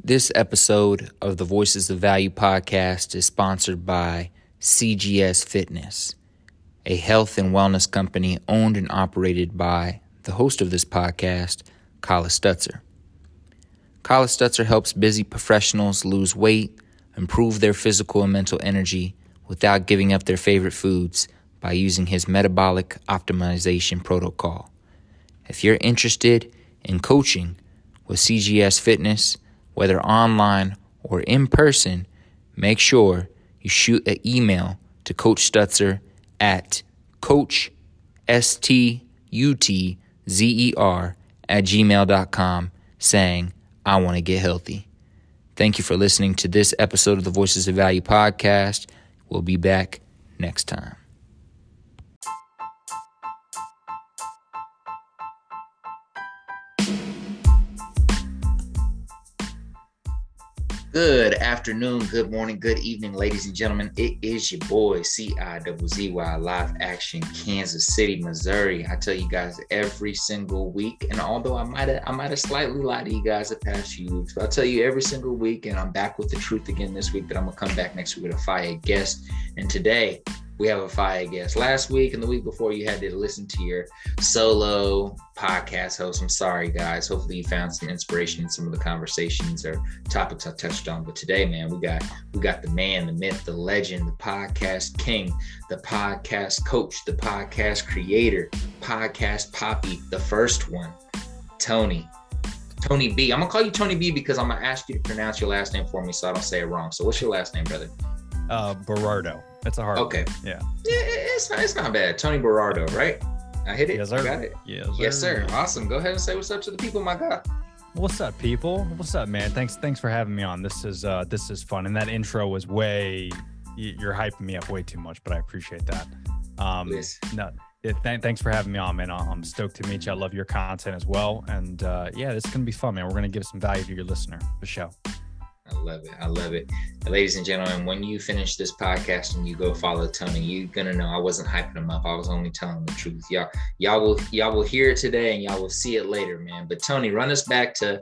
This episode of the Voices of Value podcast is sponsored by CGS Fitness, a health and wellness company owned and operated by the host of this podcast, Kala Stutzer. Kala Stutzer helps busy professionals lose weight, improve their physical and mental energy without giving up their favorite foods by using his metabolic optimization protocol. If you're interested in coaching with CGS Fitness, whether online or in person, make sure you shoot an email to Coach Stutzer at coachstutzer@gmail.com saying, I want to get healthy. Thank you for listening to this episode of the Voices of Value podcast. We'll be back next time. Good afternoon, good morning, good evening, ladies and gentlemen. It is your boy, CIZZY, Live Action, Kansas City, Missouri. I tell you guys every single week, and although I might have slightly lied to you guys the past few weeks, but I'll tell you every single week, and I'm back with the truth again this week, that I'm going to come back next week with a fire guest. And today, we have a fire guest. Last week and the week before, you had to listen to your solo podcast host. I'm sorry, guys. Hopefully you found some inspiration in some of the conversations or topics I touched on. But today, man, we got the man, the myth, the legend, the podcast king, the podcast coach, the podcast creator, podcast poppy, the first one, Tony B. I'm going to call you Tony B because I'm going to ask you to pronounce your last name for me so I don't say it wrong. So what's your last name, brother? Berardo. That's a hard one. Yeah. It's not bad. Tony Berardo, right? I hit it. Yes, sir. I got it. Yes, sir. Awesome. Go ahead and say what's up to the people, my guy. What's up, people? What's up, man? Thanks for having me on. This is fun. And that intro was you're hyping me up way too much, but I appreciate that. Thanks for having me on, man. I'm stoked to meet you. I love your content as well. And this is gonna be fun, man. We're gonna give some value to your listener for sure. I love it. Ladies and gentlemen, when you finish this podcast and you go follow Tony, you're going to know I wasn't hyping him up. I was only telling the truth. Y'all will hear it today and y'all will see it later, man. But Tony, run us back to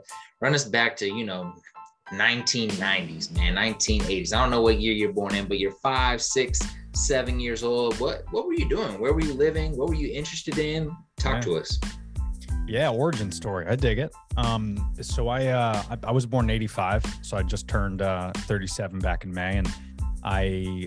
1990s, man, 1980s. I don't know what year you're born in, but you're 5, 6, 7 years old. What were you doing? Where were you living? What were you interested in? Talk to us. Yeah, origin story. I dig it. So I was born in 85, so I just turned 37 back in May, and I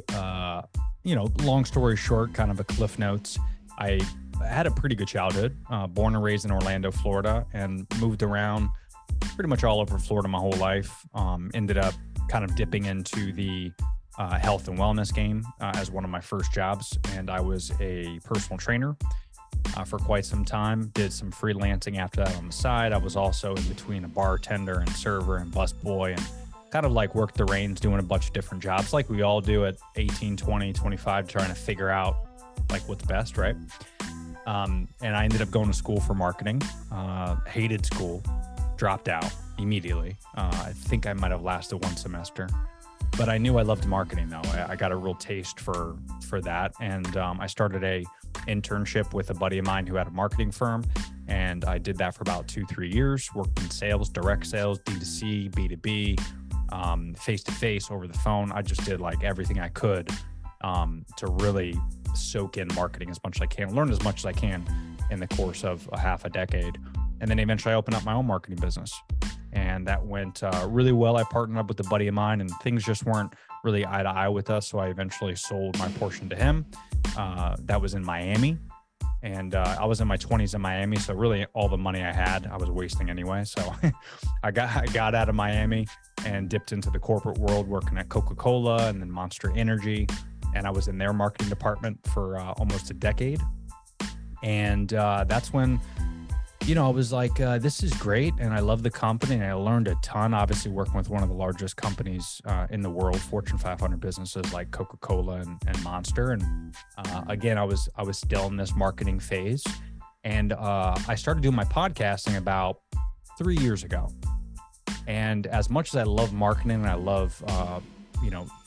long story short, kind of a cliff notes. I had a pretty good childhood. Born and raised in Orlando, Florida, and moved around pretty much all over Florida my whole life. Ended up kind of dipping into the health and wellness game as one of my first jobs, and I was a personal trainer for quite some time. Did some freelancing after that on the side. I was also in between a bartender and server and busboy, and kind of like worked the reins doing a bunch of different jobs like we all do at 18, 20, 25, trying to figure out like what's best, right? And I ended up going to school for marketing. Hated school, dropped out immediately. I think I might have lasted one semester, but I knew I loved marketing though. I got a real taste for that. And I started a internship with a buddy of mine who had a marketing firm. And I did that for about 2-3 years, worked in sales, direct sales, D2C, B2B, face-to-face, over the phone. I just did like everything I could to really soak in marketing as much as I can, learn as much as I can in the course of a half a decade. And then eventually I opened up my own marketing business. And that went really well. I partnered up with a buddy of mine, and things just weren't really eye to eye with us. So I eventually sold my portion to him. That was in Miami. And I was in my 20s in Miami. So really all the money I had, I was wasting anyway. So I got out of Miami and dipped into the corporate world, working at Coca-Cola and then Monster Energy. And I was in their marketing department for almost a decade. And that's when I was like, this is great. And I love the company. And I learned a ton, obviously working with one of the largest companies in the world, Fortune 500 businesses like Coca-Cola and Monster. And again, I was still in this marketing phase. And I started doing my podcasting about 3 years ago. And as much as I love marketing and I love,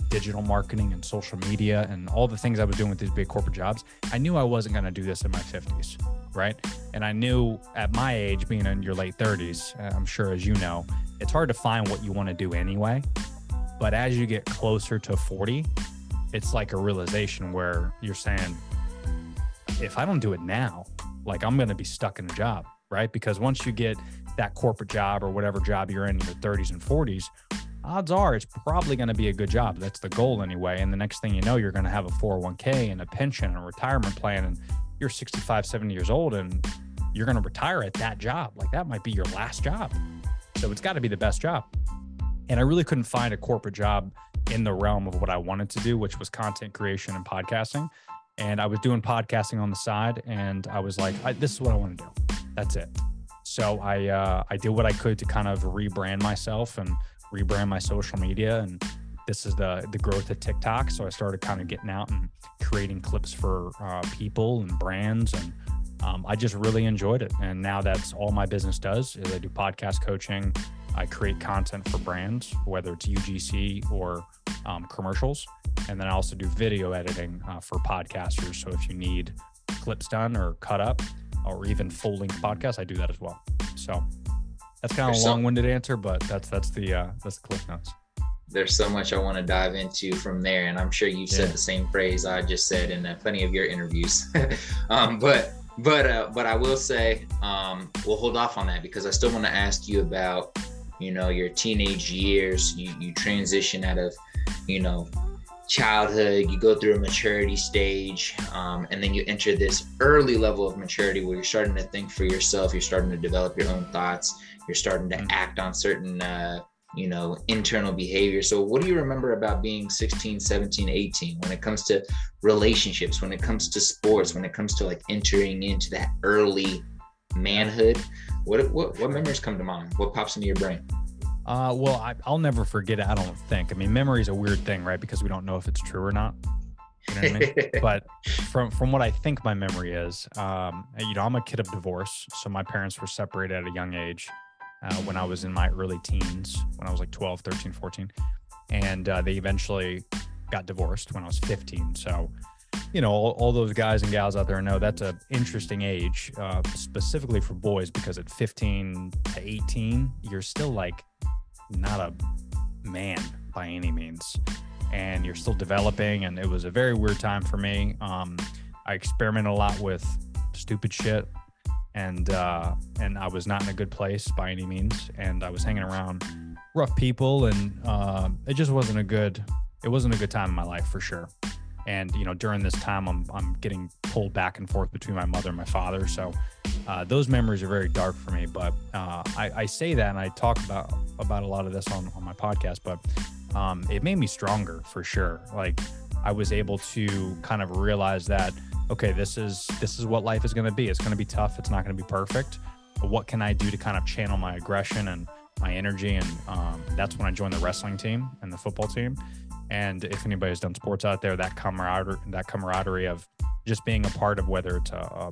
digital marketing and social media and all the things I was doing with these big corporate jobs, I knew I wasn't going to do this in my 50s, right? And I knew at my age, being in your late 30s, I'm sure as you know, it's hard to find what you want to do anyway. But as you get closer to 40, it's like a realization where you're saying, if I don't do it now, like I'm going to be stuck in a job, right? Because once you get that corporate job or whatever job you're in your 30s and 40s, odds are it's probably going to be a good job. That's the goal anyway. And the next thing you know, you're going to have a 401k and a pension and a retirement plan, and you're 65, 70 years old and you're going to retire at that job. Like that might be your last job. So it's got to be the best job. And I really couldn't find a corporate job in the realm of what I wanted to do, which was content creation and podcasting. And I was doing podcasting on the side, and I was like, this is what I want to do. That's it. So I did what I could to kind of rebrand myself and rebrand my social media. And this is the growth of TikTok. So I started kind of getting out and creating clips for people and brands. And I just really enjoyed it. And now that's all my business does is I do podcast coaching. I create content for brands, whether it's UGC or commercials. And then I also do video editing for podcasters. So if you need clips done or cut up or even full length podcasts, I do that as well. So that's kind of a long-winded answer, but that's the clip notes. There's so much I want to dive into from there. And I'm sure you've said the same phrase I just said in plenty of your interviews. But I will say, we'll hold off on that because I still want to ask you about, your teenage years. You transition out of, childhood, you go through a maturity stage, and then you enter this early level of maturity where you're starting to think for yourself, you're starting to develop your own thoughts, you're starting to act on certain, internal behavior. So what do you remember about being 16, 17, 18 when it comes to relationships, when it comes to sports, when it comes to like entering into that early manhood? What memories come to mind? What pops into your brain? Well, I'll never forget it. I don't think. I mean, memory is a weird thing, right? Because we don't know if it's true or not. You know what I mean? But from what I think my memory is, I'm a kid of divorce. So my parents were separated at a young age when I was in my early teens, when I was like 12, 13, 14. And they eventually got divorced when I was 15. So, all those guys and gals out there know that's an interesting age, specifically for boys, because at 15 to 18, you're still like not a man by any means, and you're still developing. And it was a very weird time for me. I experimented a lot with stupid shit, and I was not in a good place by any means. And I was hanging around rough people, and it just wasn't a good time in my life for sure. And, during this time, I'm getting pulled back and forth between my mother and my father. So those memories are very dark for me. But I say that, and I talk about a lot of this on my podcast, but it made me stronger for sure. Like I was able to kind of realize that, okay, this is what life is going to be. It's going to be tough. It's not going to be perfect. But what can I do to kind of channel my aggression and my energy? And that's when I joined the wrestling team and the football team. And if anybody's done sports out there, that camaraderie of just being a part of, whether it's a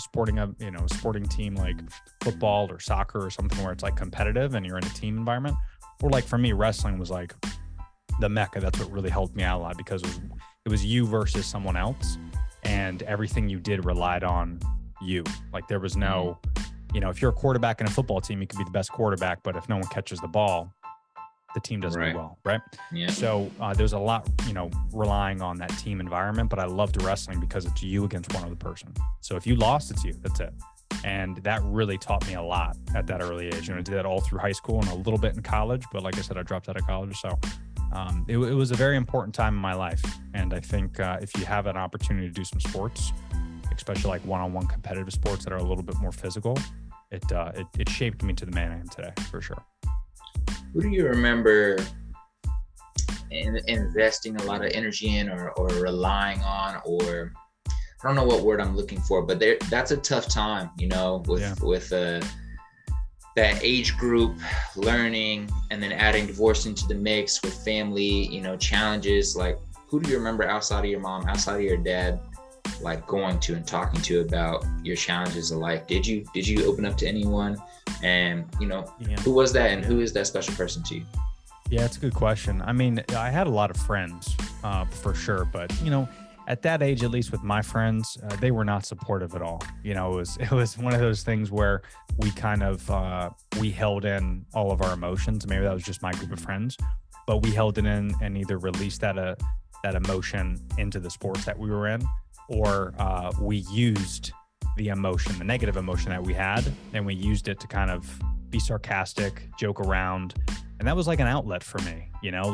sporting team like football or soccer or something where it's like competitive and you're in a team environment, or like for me, wrestling was like the mecca. That's what really helped me out a lot, because it was you versus someone else, and everything you did relied on you. Like there was no, if you're a quarterback in a football team, you could be the best quarterback, but if no one catches the ball, the team doesn't do well, right? Yeah. So there's a lot, relying on that team environment, but I loved wrestling because it's you against one other person. So if you lost, it's you, that's it. And that really taught me a lot at that early age. I did that all through high school and a little bit in college, but like I said, I dropped out of college. So it was a very important time in my life. And I think if you have an opportunity to do some sports, especially like one-on-one competitive sports that are a little bit more physical, it shaped me to the man I am today, for sure. Who do you remember investing a lot of energy in or relying on, or I don't know what word I'm looking for, but that's a tough time, with that age group, learning, and then adding divorce into the mix with family, challenges. Like, who do you remember outside of your mom, outside of your dad, like going to and talking to about your challenges of life? Did you open up to anyone? And who was that, and who is that special person to you? Yeah, it's a good question. I mean, I had a lot of friends, for sure, but at that age, at least with my friends, they were not supportive at all. It was one of those things where we kind of we held in all of our emotions. Maybe that was just my group of friends, but we held it in and either released that emotion into the sports that we were in, or we used the emotion, the negative emotion that we had, and we used it to kind of be sarcastic, joke around. And that was like an outlet for me,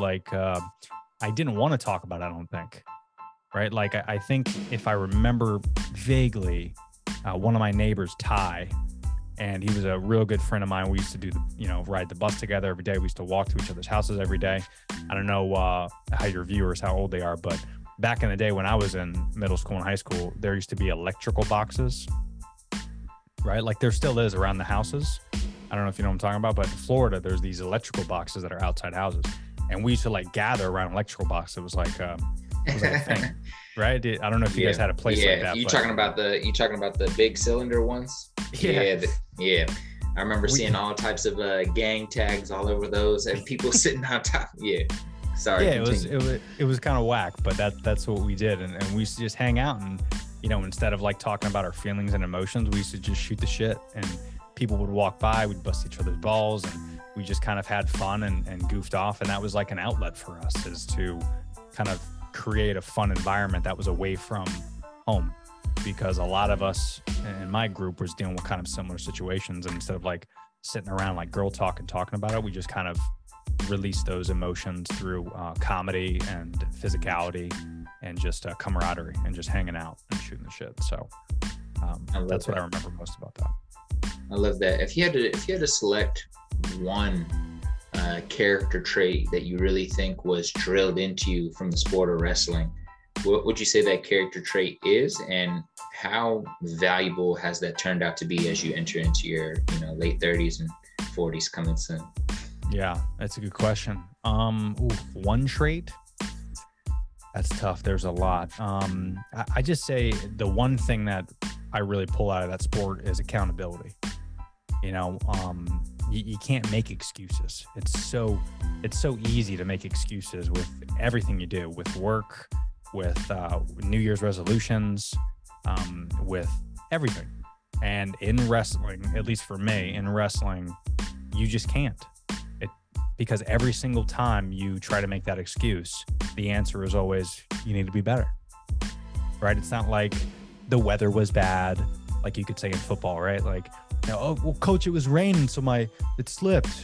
I didn't want to talk about it, I don't think. Right. Like, I think if I remember vaguely, one of my neighbors, Ty, and he was a real good friend of mine. We used to do ride the bus together every day. We used to walk to each other's houses every day. I don't know how your viewers, how old they are, but back in the day when I was in middle school and high school, there used to be electrical boxes, right? Like there still is around the houses. I don't know if you know what I'm talking about, but in Florida, there's these electrical boxes that are outside houses. And we used to like gather around electrical boxes. It was like a thing, right? I don't know if you guys had a place like that. You talking about the big cylinder ones? Yeah. I remember seeing all types of gang tags all over those and people sitting on top. Yeah. Sorry. Yeah, it was kind of whack, but that's what we did. And we used to just hang out and, instead of like talking about our feelings and emotions, we used to just shoot the shit, and people would walk by, we'd bust each other's balls, and we just kind of had fun and goofed off. And that was like an outlet for us, is to kind of create a fun environment that was away from home, because a lot of us in my group was dealing with kind of similar situations. And instead of like sitting around like girl talk and talking about it, we just kind of released those emotions through comedy and physicality and just camaraderie and just hanging out and shooting the shit. So that's what I remember most about that. I love that. If you had to select one character trait that you really think was drilled into you from the sport of wrestling, what would you say that character trait is, and how valuable has that turned out to be as you enter into your late 30s and 40s coming soon? Yeah, that's a good question. One trait, that's tough. There's a lot. I just say the one thing that I really pull out of that sport is accountability. You can't make excuses. It's so easy to make excuses with everything you do, with work, with New Year's resolutions, with everything. And in wrestling, at least for me, you just can't. Because every single time you try to make that excuse, the answer is always, you need to be better, right? It's not like the weather was bad, like you could say in football, right? Like, oh, well, coach, it was raining, so it slipped.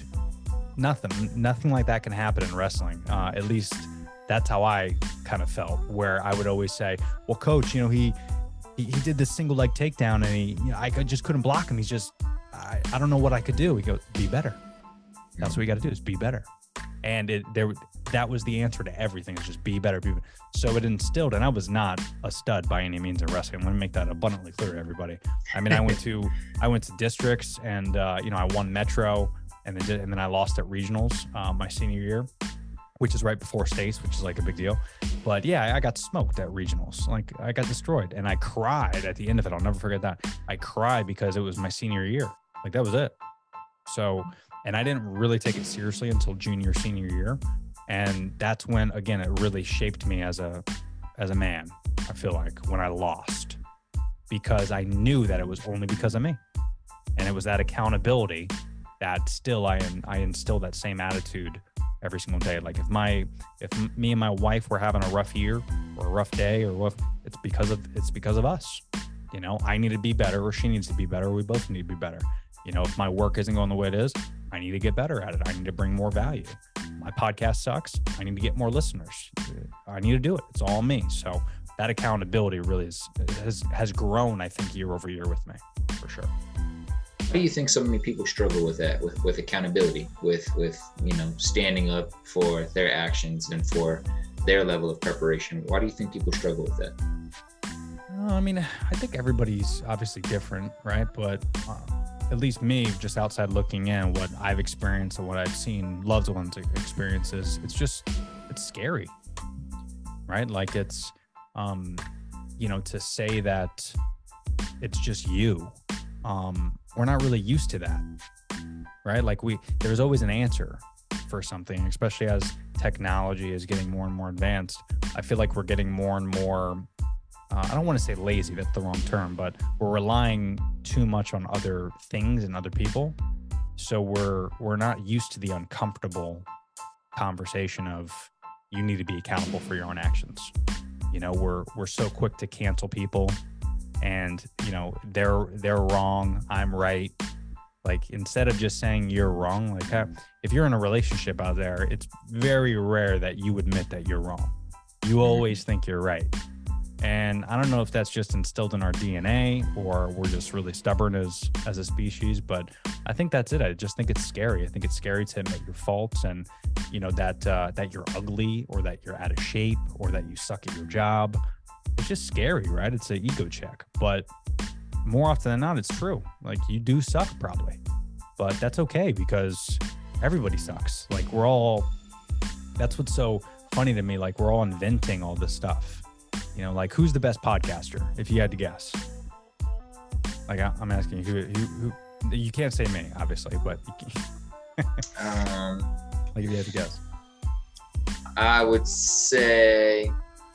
Nothing like that can happen in wrestling. At least that's how I kind of felt, where I would always say, well, coach, he did this single leg takedown and I just couldn't block him. He's just, I don't know what I could do. He goes, be better. That's what you got to do, is be better. And that was the answer to everything, is just be better. So it instilled, and I was not a stud by any means in wrestling. I'm going to make that abundantly clear to everybody. I mean, I went to districts, and I won Metro, and then I lost at regionals my senior year, which is right before states, which is like a big deal. But yeah, I got smoked at regionals. Like, I got destroyed, and I cried at the end of it. I'll never forget that. I cried because it was my senior year. Like, that was it. So, and I didn't really take it seriously until senior year. And that's when, again, it really shaped me as a man, I feel like, when I lost, because I knew that it was only because of me. And it was that accountability that still I instill that same attitude every single day. Like, if me and my wife were having a rough year or a rough day it's because of us. I need to be better, or she needs to be better, or we both need to be better. If my work isn't going the way it is, I need to get better at it. I need to bring more value. My podcast sucks. I need to get more listeners. I need to do it. It's all me. So that accountability really has grown, I think, year over year with me, for sure. Why do you think so many people struggle with that, with accountability, with standing up for their actions and for their level of preparation? Why do you think people struggle with that? I mean, I think everybody's obviously different, right? But at least me, just outside looking in, what I've experienced and what I've seen loved ones experiences, it's scary, right? Like, it's, to say that it's just you, we're not really used to that, right? Like, there's always an answer, for something, especially as technology is getting more and more advanced. I feel like we're getting more and more, I don't want to say lazy, that's the wrong term, but we're relying too much on other things and other people. So we're not used to the uncomfortable conversation of you need to be accountable for your own actions. You know, we're so quick to cancel people, and you know, they're wrong, I'm right. Like, instead of just saying you're wrong, like if you're in a relationship out there, it's very rare that you admit that you're wrong. You always think you're right. And I don't know if that's just instilled in our DNA or we're just really stubborn as a species, but I think that's it. I just think it's scary. I think it's scary to admit your faults, and you know, that you're ugly, or that you're out of shape, or that you suck at your job. It's just scary, right? It's an ego check. But more often than not, it's true. Like, you do suck probably, but that's okay, because everybody sucks. Like, that's what's so funny to me. Like, we're all inventing all this stuff. You know, like, who's the best podcaster, if you had to guess? Like, I'm asking you, who you can't say me, obviously, but like, if you had to guess. I would say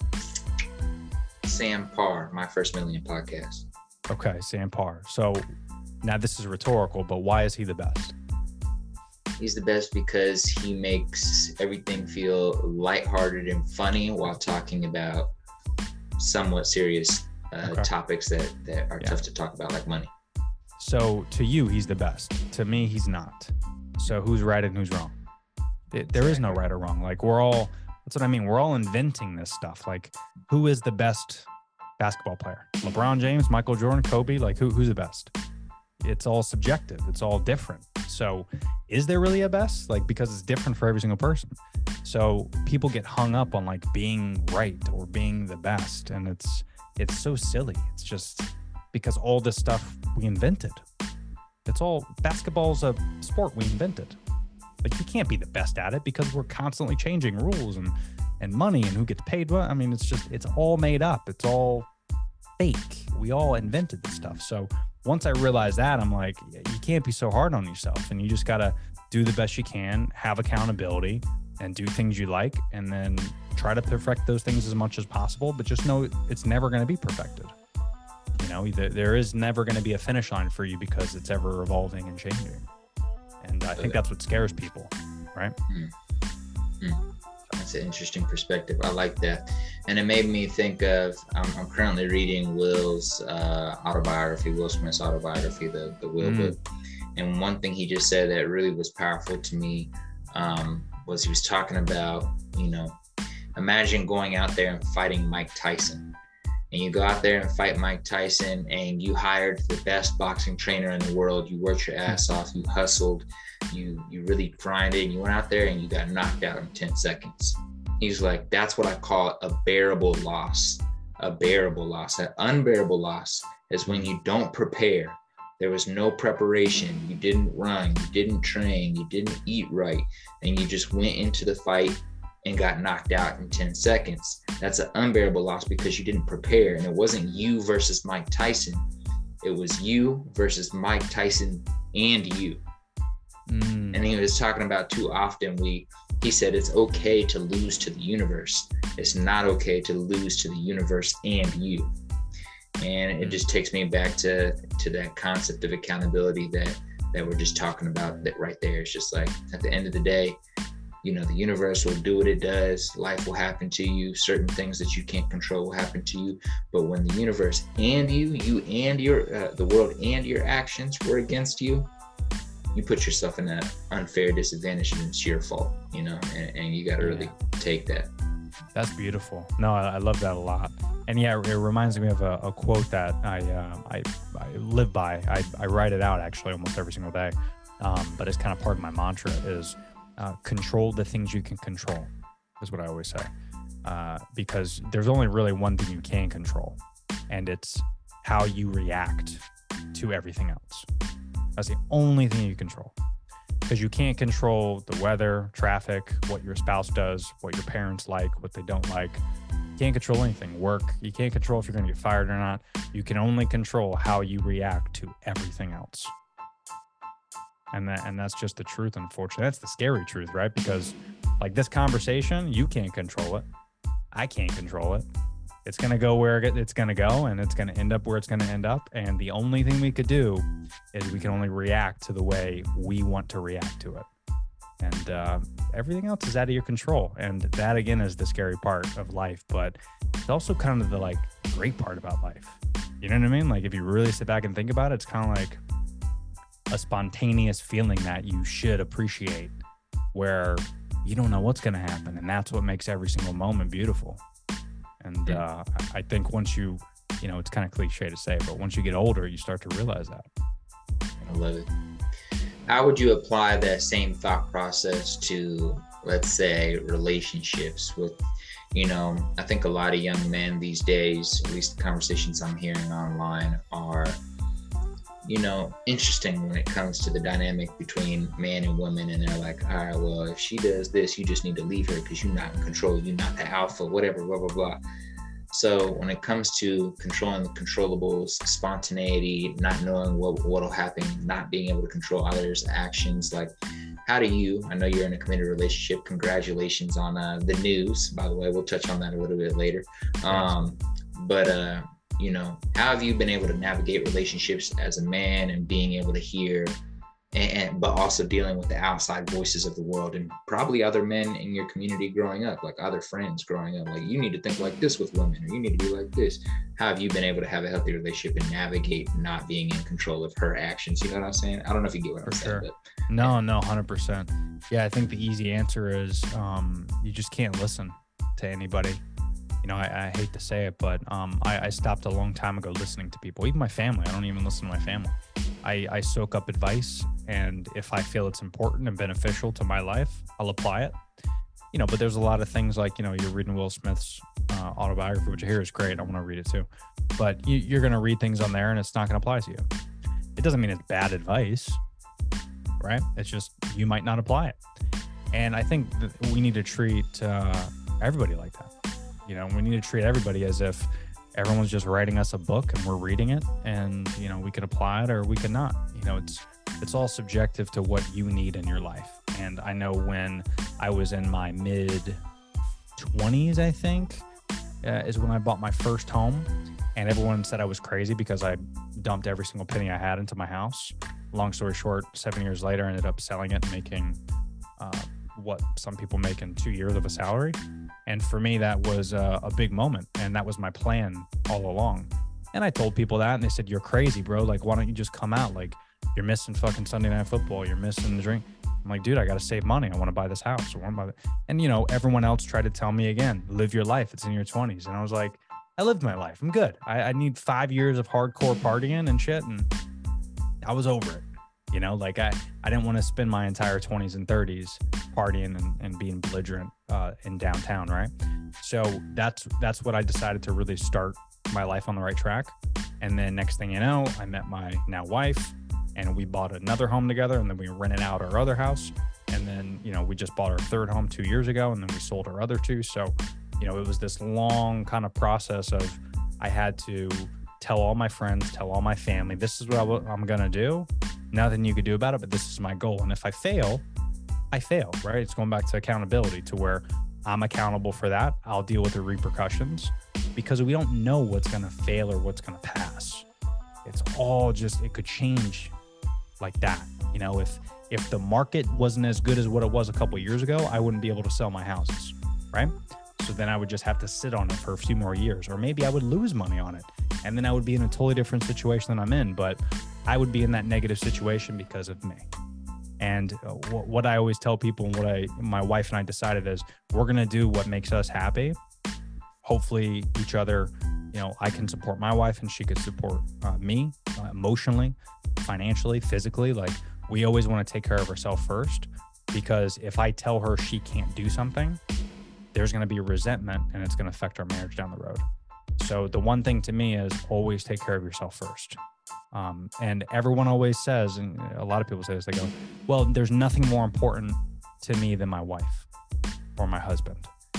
Sam Parr, My First Million Podcast. Okay, Sam Parr. So now this is rhetorical, but why is he the best? He's the best because he makes everything feel lighthearted and funny while talking about somewhat serious topics that are tough to talk about, like money. So to you, he's the best. To me, he's not. So who's right and who's wrong? There is no right or wrong. Like, that's what I mean. We're all inventing this stuff. Like, who is the best basketball player? LeBron James, Michael Jordan, Kobe? Like, who's the best? It's all subjective. It's all different. So is there really a best? Like, because it's different for every single person. So people get hung up on like being right or being the best. And it's so silly. It's just because all this stuff we invented. Basketball's a sport we invented. Like, you can't be the best at it because we're constantly changing rules and money and who gets paid what. I mean, it's all made up. It's all fake. We all invented this stuff. So once I realized that, I'm like, you can't be so hard on yourself, and you just got to do the best you can, have accountability, and do things you like, and then try to perfect those things as much as possible. But just know it's never going to be perfected. You know, there is never going to be a finish line for you because it's ever evolving and changing. And I think that's what scares people, right? That's an interesting perspective. I like that. And it made me think of, I'm currently reading Will Smith's autobiography, the Will book. And one thing he just said that really was powerful to me was he was talking about, you know, imagine going out there and fighting Mike Tyson. And you go out there and fight Mike Tyson, and you hired the best boxing trainer in the world. You worked your ass off. You hustled. You really grinded. And you went out there and you got knocked out in 10 seconds. He's like, that's what I call a bearable loss. A bearable loss. An unbearable loss is when you don't prepare. There was no preparation. You didn't run. You didn't train. You didn't eat right. And you just went into the fight and got knocked out in 10 seconds. That's an unbearable loss because you didn't prepare. And it wasn't you versus Mike Tyson. It was you versus Mike Tyson and you. And he was talking about too often he said it's okay to lose to the universe. It's not okay to lose to the universe and you. And it just takes me back to that concept of accountability that we're just talking about that right there. It's just like, at the end of the day, you know, the universe will do what it does. Life will happen to you. Certain things that you can't control will happen to you. But when the universe and you and the world and your actions were against you, you put yourself in an unfair disadvantage, and it's your fault, you know, and you got to really take that. That's beautiful. No, I love that a lot. And yeah, it reminds me of a quote that I live by. I write it out actually almost every single day. But it's kind of part of my mantra is, control the things you can control, is what I always say. Because there's only really one thing you can control, and it's how you react to everything else. That's the only thing you control. Because you can't control the weather, traffic, what your spouse does, what your parents like, what they don't like. You can't control anything. Work, you can't control if you're going to get fired or not. You can only control how you react to everything else. And that's just the truth, unfortunately. That's the scary truth, right? Because like this conversation, you can't control it. I can't control it. It's going to go where it's going to go, and it's going to end up where it's going to end up. And the only thing we could do is we can only react to the way we want to react to it. And everything else is out of your control. And that, again, is the scary part of life. But it's also kind of the like great part about life. You know what I mean? Like if you really sit back and think about it, it's kind of like a spontaneous feeling that you should appreciate, where you don't know what's going to happen. And that's what makes every single moment beautiful. And I think once you know, it's kind of cliche to say, but once you get older, you start to realize that. I love it. How would you apply that same thought process to, let's say, relationships with, you know, I think a lot of young men these days, at least the conversations I'm hearing online, are, you know, interesting when it comes to the dynamic between man and woman. And they're like, all right, well, if she does this, you just need to leave her because you're not in control. You're not the alpha, whatever, blah, blah, blah. So when it comes to controlling the controllables, spontaneity, not knowing what'll happen, not being able to control others' actions, like how do you, I know you're in a committed relationship, congratulations on the news, by the way, we'll touch on that a little bit later. But you know, how have you been able to navigate relationships as a man and being able to hear but also dealing with the outside voices of the world and probably other men in your community growing up, like other friends growing up, like you need to think like this with women, or you need to be like this. How have you been able to have a healthy relationship and navigate not being in control of her actions? You know what I'm saying? I don't know if you get what I'm saying. But, no, 100%. Yeah, I think the easy answer is you just can't listen to anybody. You know, I hate to say it, but I stopped a long time ago listening to people, even my family. I don't even listen to my family. I soak up advice, and if I feel it's important and beneficial to my life, I'll apply it. You know, but there's a lot of things like, you know, you're reading Will Smith's autobiography, which I hear is great. I want to read it too. But you're going to read things on there and it's not going to apply to you. It doesn't mean it's bad advice, right? It's just you might not apply it. And I think that we need to treat everybody like that. You know, we need to treat everybody as if everyone's just writing us a book and we're reading it, and, you know, we can apply it or we cannot. You know, it's all subjective to what you need in your life. And I know when I was in my mid 20s, I think, is when I bought my first home, and everyone said I was crazy because I dumped every single penny I had into my house. Long story short, 7 years later, I ended up selling it and making what some people make in 2 years of a salary. And for me, that was a big moment. And that was my plan all along. And I told people that, and they said, you're crazy, bro. Like, why don't you just come out? Like, you're missing fucking Sunday Night Football. You're missing the drink. I'm like, dude, I got to save money. I want to buy this house. I want to buy that. And, you know, everyone else tried to tell me again, live your life. It's in your 20s. And I was like, I lived my life. I'm good. I need 5 years of hardcore partying and shit. And I was over it. You know, like I didn't want to spend my entire 20s and 30s partying and being belligerent in downtown, right? So that's what I decided to really start my life on the right track. And then next thing you know, I met my now wife, and we bought another home together, and then we rented out our other house. And then, you know, we just bought our third home 2 years ago, and then we sold our other two. So, you know, it was this long kind of process of I had to tell all my friends, tell all my family, this is what I'm going to do. Nothing you could do about it, but this is my goal. And if I fail, I fail, right? It's going back to accountability, to where I'm accountable for that. I'll deal with the repercussions, because we don't know what's going to fail or what's going to pass. It's all just, it could change like that. You know, if the market wasn't as good as what it was a couple of years ago, I wouldn't be able to sell my houses, right? So then I would just have to sit on it for a few more years, or maybe I would lose money on it. And then I would be in a totally different situation than I'm in, but I would be in that negative situation because of me. And what I always tell people, and what my wife and I decided is, we're going to do what makes us happy. Hopefully each other, you know, I can support my wife and she could support me emotionally, financially, physically. Like, we always want to take care of ourselves first, because if I tell her she can't do something, there's going to be resentment, and it's going to affect our marriage down the road. So the one thing to me is always take care of yourself first. And everyone always says, and a lot of people say this, they go, well, there's nothing more important to me than my wife or my husband.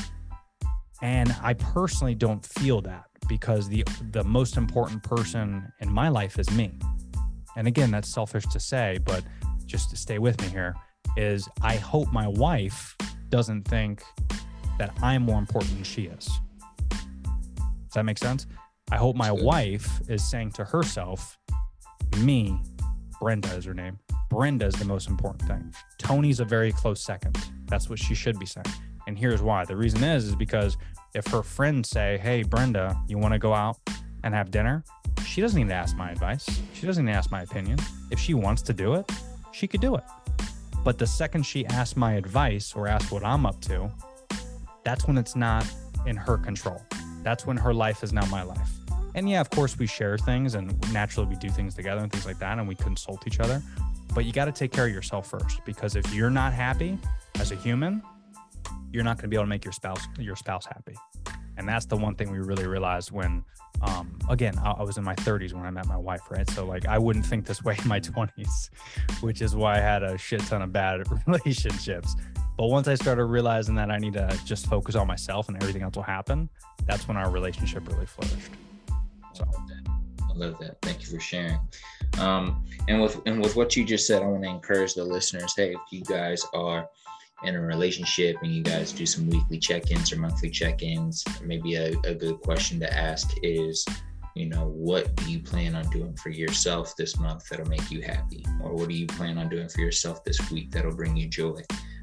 And I personally don't feel that, because the most important person in my life is me. And again, that's selfish to say, but just to stay with me here, is I hope my wife doesn't think that I'm more important than she is. Does that make sense? I hope my wife is saying to herself, me, Brenda is her name, Brenda is the most important thing. Tony's a very close second. That's what she should be saying. And here's why. The reason is because if her friends say, hey, Brenda, you want to go out and have dinner? She doesn't need to ask my advice. She doesn't need to ask my opinion. If she wants to do it, she could do it. But the second she asks my advice or asks what I'm up to, that's when it's not in her control. That's when her life is now my life. And yeah, of course we share things and naturally we do things together and things like that, and we consult each other. But you got to take care of yourself first, because if you're not happy as a human, you're not going to be able to make your spouse happy. And that's the one thing we really realized when, again, I was in my 30s when I met my wife, right? So like, I wouldn't think this way in my 20s, which is why I had a shit ton of bad relationships. But once I started realizing that I need to just focus on myself and everything else will happen, that's when our relationship really flourished. So I love that. Thank you for sharing. And with what you just said, I want to encourage the listeners, hey, if you guys are in a relationship and you guys do some weekly check-ins or monthly check-ins, maybe a good question to ask is, what do you plan on doing for yourself this month that'll make you happy? Or what do you plan on doing for yourself this week that'll bring you joy?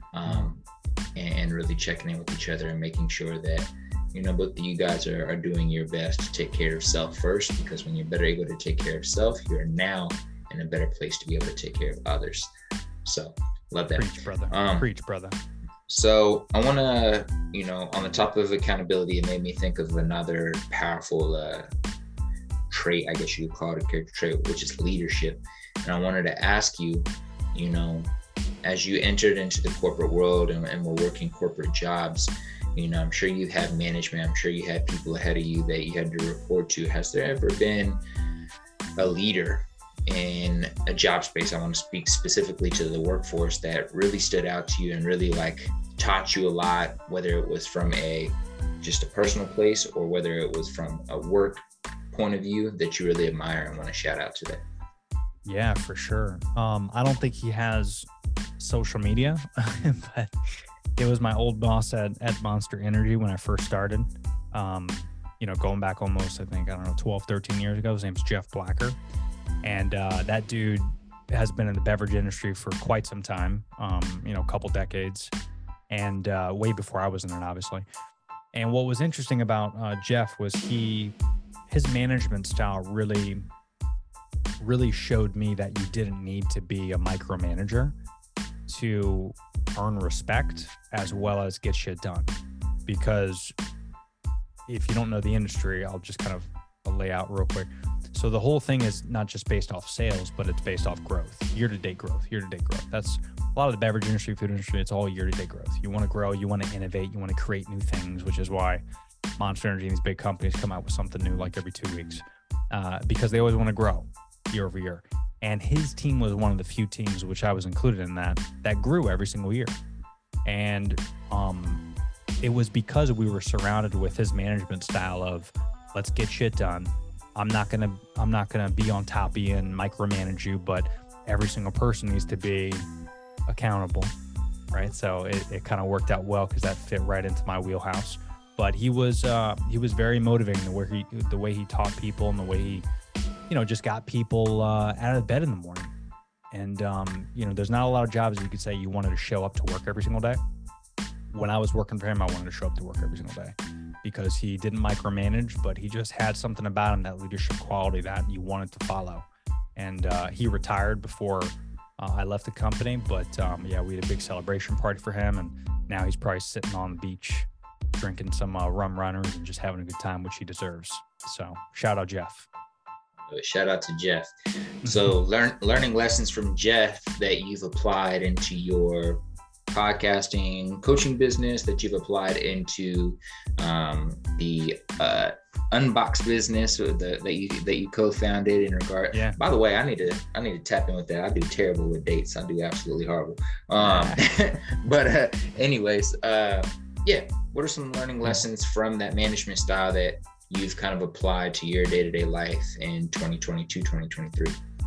And really checking in with each other and making sure that, both of you guys are doing your best to take care of self first, because when you're better able to take care of self, you're now in a better place to be able to take care of others. So love that. Preach, brother. Preach, brother. So I want to, on the topic of accountability, it made me think of another powerful trait, I guess you could call it a character trait, which is leadership. And I wanted to ask you, as you entered into the corporate world and were working corporate jobs, I'm sure you have management. I'm sure you had people ahead of you that you had to report to. Has there ever been a leader in a job space? I want to speak specifically to the workforce that really stood out to you and really taught you a lot, whether it was from just a personal place or whether it was from a work point of view that you really admire and want to shout out to that. Yeah, for sure. I don't think he has social media, but it was my old boss at Monster Energy when I first started. Going back almost, 12, 13 years ago. His name's Jeff Blacker. And that dude has been in the beverage industry for quite some time, a couple decades, and way before I was in it, obviously. And what was interesting about Jeff was his management style really showed me that you didn't need to be a micromanager to earn respect as well as get shit done. Because if you don't know the industry, I'll just kind of lay out real quick. So the whole thing is not just based off sales, but it's based off growth, year-to-date growth. That's a lot of the beverage industry, food industry, it's all year-to-date growth. You want to grow, you want to innovate, you want to create new things, which is why Monster Energy and these big companies come out with something new like every 2 weeks, because they always want to grow year over year. And his team was one of the few teams, which I was included in, that grew every single year. And it was because we were surrounded with his management style of, let's get shit done. I'm not gonna be on top of you and micromanage you, but every single person needs to be accountable, right? So it kind of worked out well because that fit right into my wheelhouse. But he was very motivating the way he taught people and the way he, just got people out of bed in the morning. And there's not a lot of jobs you could say you wanted to show up to work every single day. When I was working for him, I wanted to show up to work every single day because he didn't micromanage, but he just had something about him, that leadership quality that you wanted to follow. And he retired before I left the company, but we had a big celebration party for him, and now he's probably sitting on the beach drinking some rum runners and just having a good time, which he deserves. So shout out Jeff. Shout out to Jeff. So learning lessons from Jeff that you've applied into your podcasting, coaching business, that you've applied into the Unbox business that you co-founded in regard. Yeah. By the way, I need to tap in with that. I do terrible with dates. I do absolutely horrible. But anyways, what are some learning lessons from that management style that you've kind of applied to your day-to-day life in 2022, 2023?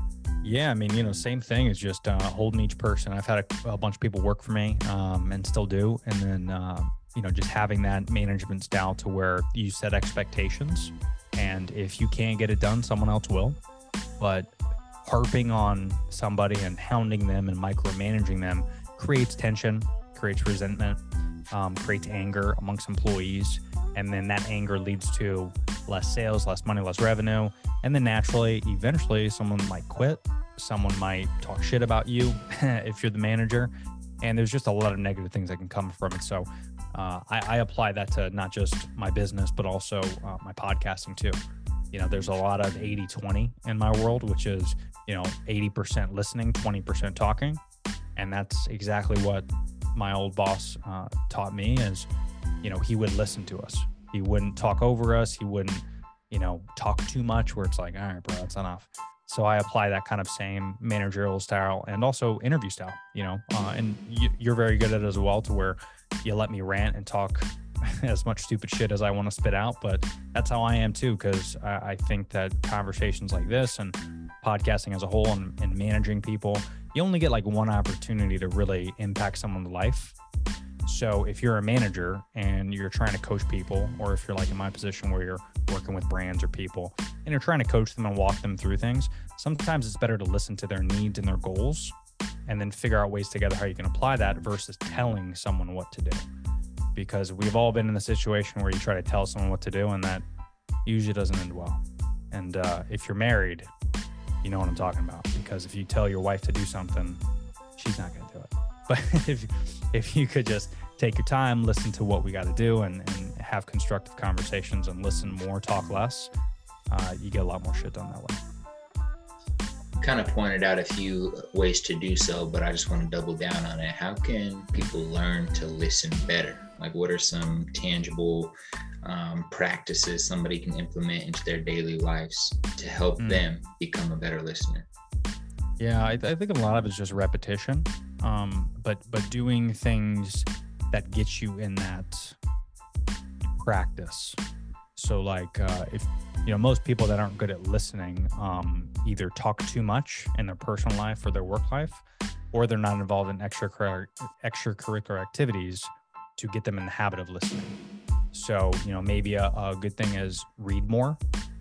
Yeah, I mean, same thing is just holding each person. I've had a bunch of people work for me and still do. And then, just having that management style to where you set expectations. And if you can't get it done, someone else will. But harping on somebody and hounding them and micromanaging them creates tension, creates resentment, creates anger amongst employees. And then that anger leads to less sales, less money, less revenue. And then naturally, eventually, someone might quit. Someone might talk shit about you if you're the manager. And there's just a lot of negative things that can come from it. So I apply that to not just my business, but also my podcasting too. There's a lot of 80-20 in my world, which is, 80% listening, 20% talking. And that's exactly what my old boss taught me is, he would listen to us. He wouldn't talk over us. He wouldn't, talk too much where it's like, all right, bro, that's enough. So I apply that kind of same managerial style and also interview style, and you're very good at it as well, to where you let me rant and talk as much stupid shit as I want to spit out. But that's how I am too, because I think that conversations like this and podcasting as a whole and managing people, you only get like one opportunity to really impact someone's life. So if you're a manager and you're trying to coach people, or if you're like in my position where you're working with brands or people and you're trying to coach them and walk them through things, sometimes it's better to listen to their needs and their goals and then figure out ways together how you can apply that versus telling someone what to do. Because we've all been in the situation where you try to tell someone what to do and that usually doesn't end well. And if you're married, you know what I'm talking about, because if you tell your wife to do something, she's not going to do it. But if you could just take your time, listen to what we got to do and have constructive conversations and listen more, talk less, you get a lot more shit done that way. Kind of pointed out a few ways to do so, but I just want to double down on it. How can people learn to listen better? Like, what are some tangible practices somebody can implement into their daily lives to help them become a better listener? Yeah, I think a lot of it's just repetition, but doing things that get you in that practice. So like if most people that aren't good at listening either talk too much in their personal life or their work life, or they're not involved in extracurricular activities to get them in the habit of listening. So maybe a good thing is read more,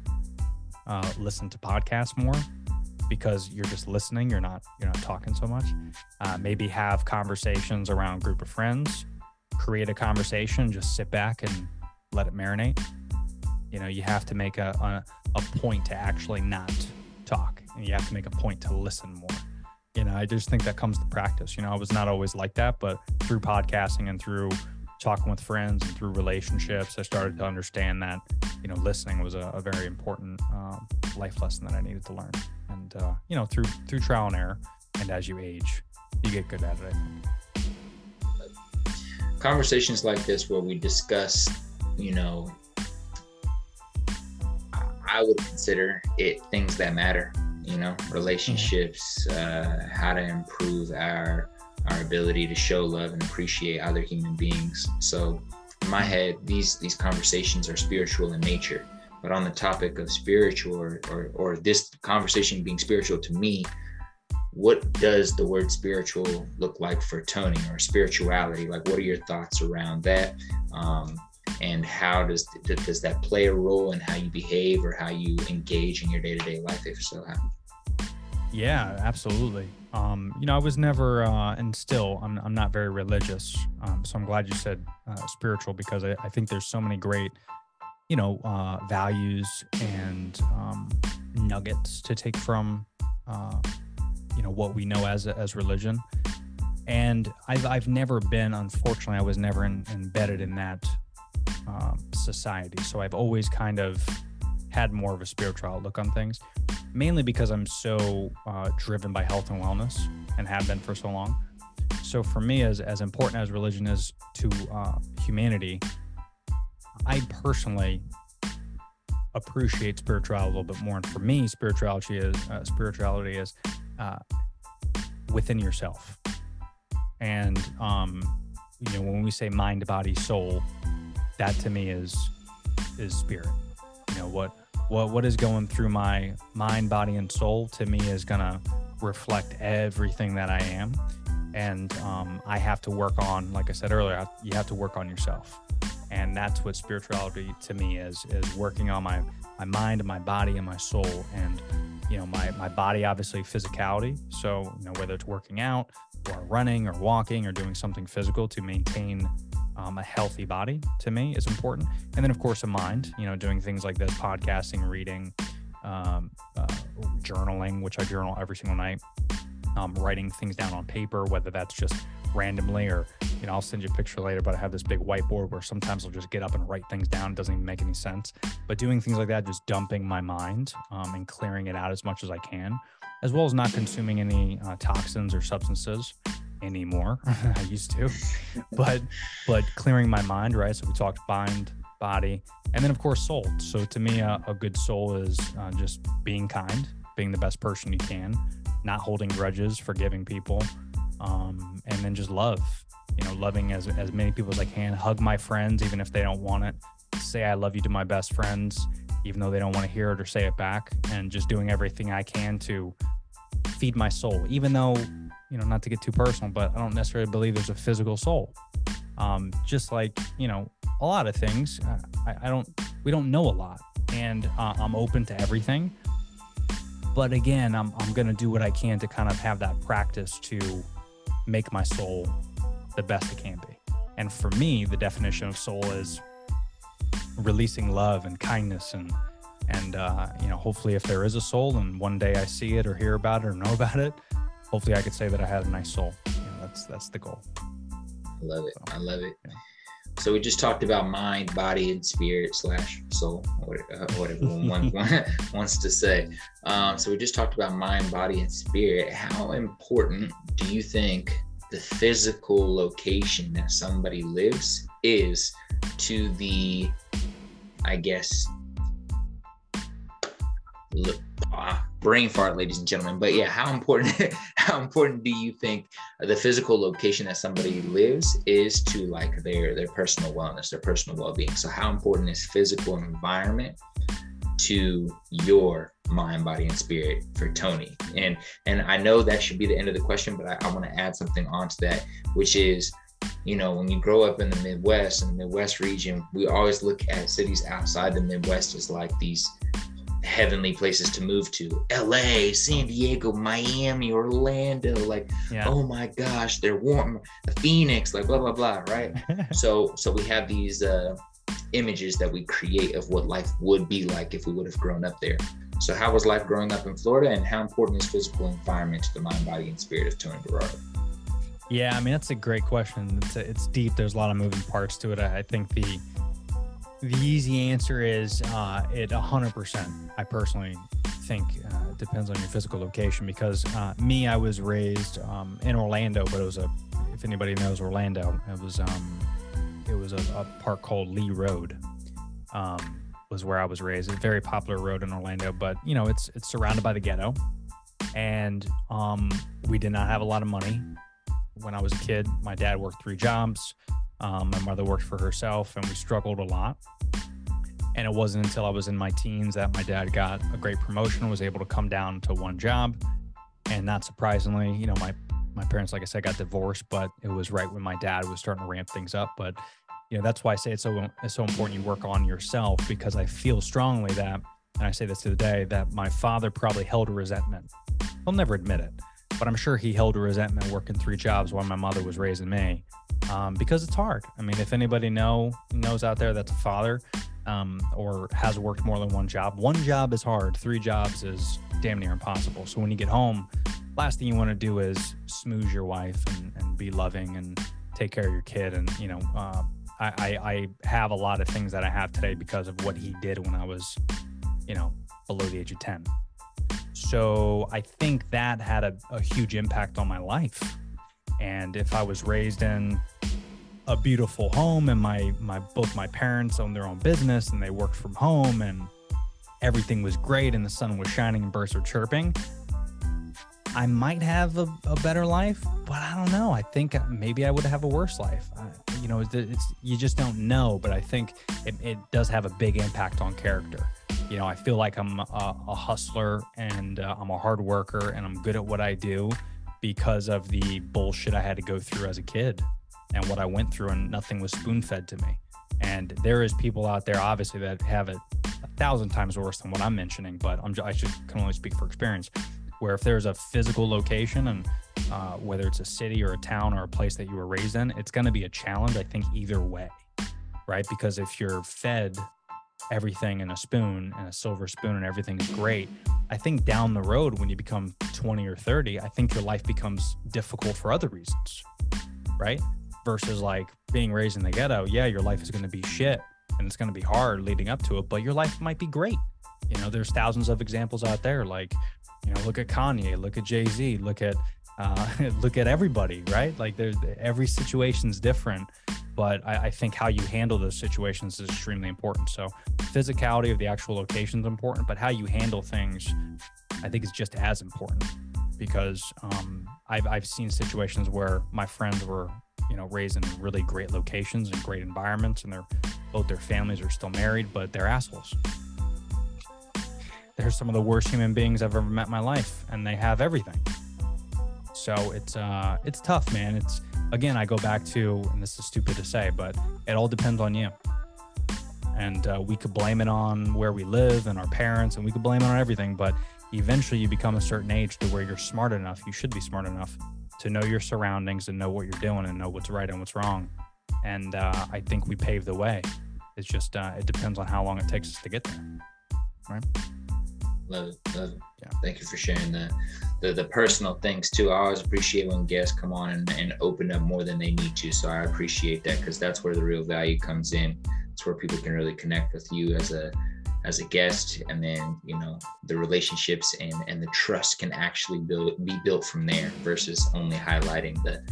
listen to podcasts more, because you're just listening, you're not talking so much. Maybe have conversations around a group of friends, create a conversation, just sit back and let it marinate. You have to make a point to actually not talk, and you have to make a point to listen more. I just think that comes to practice. I was not always like that, but through podcasting and through talking with friends and through relationships, I started to understand that, listening was a very important life lesson that I needed to learn. And, through trial and error, and as you age, you get good at it, I think. Conversations like this where we discuss, I would consider it things that matter, relationships, how to improve our ability to show love and appreciate other human beings. So in my head, these conversations are spiritual in nature. But on the topic of spiritual or this conversation being spiritual to me, what does the word spiritual look like for Tony, or spirituality? Like, what are your thoughts around that? And how does that play a role in how you behave or how you engage in your day-to-day life, if so, how? Yeah, absolutely. I was never, and still, I'm not very religious. So I'm glad you said spiritual, because I think there's so many great, values and nuggets to take from, what we know as religion. And I've never been, unfortunately, I was never embedded in that society. So I've always kind of had more of a spiritual outlook on things, mainly because I'm so driven by health and wellness and have been for so long. So for me, as important as religion is to humanity, I personally appreciate spirituality a little bit more. And for me, spirituality is within yourself. And when we say mind, body, soul, that to me is spirit. what is going through my mind, body, and soul to me is going to reflect everything that I am. And I have to work on, like I said earlier, you have to work on yourself. And that's what spirituality to me is working on my mind and my body and my soul. And, you know, my body, obviously physicality. So, you know, whether it's working out or running or walking or doing something physical to maintain a healthy body, to me is important. And then of course a mind, you know, doing things like this, podcasting, reading, journaling, which I journal every single night, writing things down on paper, whether that's just randomly or, you know, I'll send you a picture later, but I have this big whiteboard where sometimes I'll just get up and write things down. It doesn't even make any sense, but doing things like that, just dumping my mind and clearing it out as much as I can, as well as not consuming any toxins or substances anymore. I used to, but clearing my mind, right? So we talked mind, body, and then of course soul. So to me, a good soul is just being kind, being the best person you can, not holding grudges, forgiving people, and then just love, you know, loving as many people as I can, hug my friends, even if they don't want it, say I love you to my best friends, even though they don't want to hear it or say it back, and just doing everything I can to feed my soul, even though, you know, not to get too personal, but I don't necessarily believe there's a physical soul. Just like, you know, a lot of things, we don't know a lot, and I'm open to everything. But again, I'm going to do what I can to kind of have that practice to make my soul the best it can be. And for me, the definition of soul is releasing love and kindness and you know, hopefully if there is a soul and one day I see it or hear about it or know about it, hopefully I could say that I had a nice soul. You know, that's the goal. I love it. I love it. Yeah. So we just talked about mind, body, and spirit / soul, whatever one wants to say. So we just talked about mind, body, and spirit. How important do you think the physical location that somebody lives is to the, I guess, brain fart, ladies and gentlemen? But yeah, how important do you think the physical location that somebody lives is to like their personal wellness, their personal well-being? So how important is physical environment to your mind, body, and spirit for Tony? And I know that should be the end of the question, but I want to add something onto that, which is, you know, when you grow up in the Midwest, and the Midwest region, we always look at cities outside the Midwest as like these heavenly places to move to. LA, San Diego, Miami, Orlando, like, yeah. Oh my gosh, they're warm. Phoenix, like blah, blah, blah, right? So we have these images that we create of what life would be like if we would have grown up there. So how was life growing up in Florida, and how important is physical environment to the mind, body, and spirit of Tony Berardo? Yeah, I mean, that's a great question. It's deep. There's a lot of moving parts to it. I think the easy answer is it 100%. I personally think depends on your physical location, because I was raised in Orlando, but if anybody knows Orlando, it was a park called Lee Road, was where I was raised. A very popular road in Orlando, but you know, it's surrounded by the ghetto, and we did not have a lot of money when I was a kid. My dad worked 3 jobs. My mother worked for herself, and we struggled a lot. And it wasn't until I was in my teens that my dad got a great promotion, was able to come down to 1 job. And not surprisingly, you know, my parents, like I said, got divorced, but it was right when my dad was starting to ramp things up. But, you know, that's why I say it's so important you work on yourself, because I feel strongly that, and I say this to the day, that my father probably held a resentment. He'll never admit it, but I'm sure he held a resentment working 3 jobs while my mother was raising me. Because it's hard. I mean, if anybody knows out there that's a father or has worked more than 1 job, 1 job is hard. 3 jobs is damn near impossible. So when you get home, last thing you want to do is smooze your wife and be loving and take care of your kid. And, you know, I have a lot of things that I have today because of what he did when I was, you know, below the age of 10. So I think that had a huge impact on my life. And if I was raised in a beautiful home and both my parents owned their own business and they worked from home and everything was great and the sun was shining and birds were chirping, I might have a better life, but I don't know. I think maybe I would have a worse life. You know, you just don't know, but I think it does have a big impact on character. I feel like I'm a hustler and I'm a hard worker and I'm good at what I do because of the bullshit I had to go through as a kid and what I went through, and nothing was spoon-fed to me. And there is people out there, obviously, that have it 1,000 times worse than what I'm mentioning, but I can only speak for experience, where if there's a physical location and whether it's a city or a town or a place that you were raised in, it's going to be a challenge, I think, either way, right? Because if you're fed everything in a spoon and a silver spoon and everything is great, I think down the road when you become 20 or 30, I think your life becomes difficult for other reasons, right? Versus like being raised in the ghetto, yeah, your life is going to be shit and it's going to be hard leading up to it, but your life might be great. There's thousands of examples out there, like, look at Kanye, look at Jay-Z, look at everybody, right? Like every situation's different, but I think how you handle those situations is extremely important. So physicality of the actual location is important, but how you handle things, I think, is just as important, because I've seen situations where my friends were, raised in really great locations and great environments, and both their families are still married, but they're assholes. They're some of the worst human beings I've ever met in my life, and they have everything. So it's tough, man. It's, again, I go back to, and this is stupid to say, but it all depends on you. And we could blame it on where we live and our parents, and we could blame it on everything, but eventually you become a certain age to where you're smart enough, you should be smart enough to know your surroundings and know what you're doing and know what's right and what's wrong. And I think we paved the way. It's just, it depends on how long it takes us to get there, right? Love it. Yeah. Thank you for sharing the personal things too. I always appreciate when guests come on and open up more than they need to. So I appreciate that, because that's where the real value comes in. It's where people can really connect with you as a guest, and then the relationships and the trust can actually be built from there, versus only highlighting the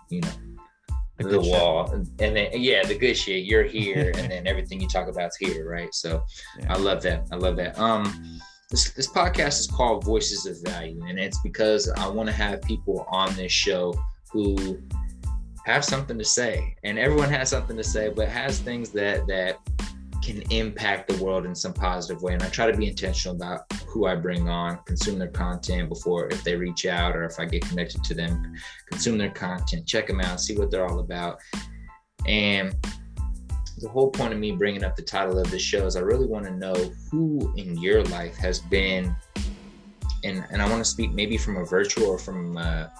wall and then the good shit. You're here and then everything you talk about is here, right? So yeah. I love that. This podcast is called Voices of Value, and it's because I want to have people on this show who have something to say, and everyone has something to say, but has things that can impact the world in some positive way. And I try to be intentional about who I bring on, consume their content before, if they reach out or if I get connected to them, consume their content, check them out, see what they're all about. And the whole point of me bringing up the title of this show is I really want to know who in your life has been, and I want to speak maybe from a virtual or from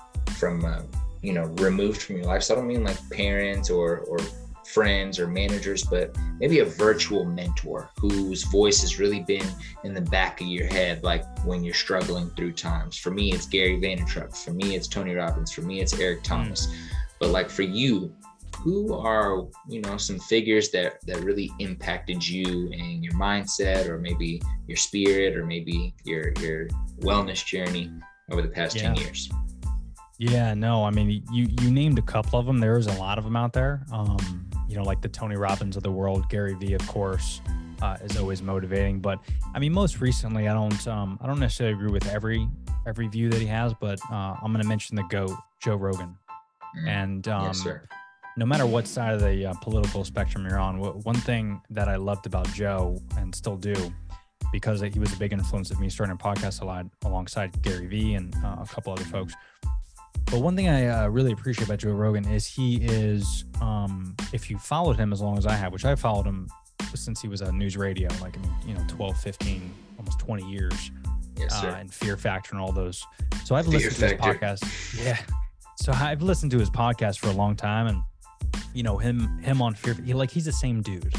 removed from your life. So I don't mean like parents or friends or managers, but maybe a virtual mentor whose voice has really been in the back of your head, like when you're struggling through times. For me, it's Gary Vaynerchuk. For me, it's Tony Robbins. For me, it's Eric Thomas. But like for you, who are, some figures that really impacted you and your mindset, or maybe your spirit, or maybe your wellness journey over the past 10 years? Yeah, no, I mean, you named a couple of them. There's a lot of them out there. Like the Tony Robbins of the world. Gary V, of course, is always motivating. But I mean, most recently, I don't necessarily agree with every view that he has, but I'm going to mention the GOAT, Joe Rogan. And yes, sir. No matter what side of the political spectrum you're on, one thing that I loved about Joe, and still do, because he was a big influence of me starting a podcast a lot alongside Gary V and a couple other folks. But one thing I really appreciate about Joe Rogan is he is, if you followed him as long as I have, which I followed him since he was on news radio, 12, 15, almost 20 years. Yes, sir. And Fear Factor and all those. So I've listened to his podcast. Yeah. So I've listened to his podcast for a long time, and him on Fear, he's the same dude.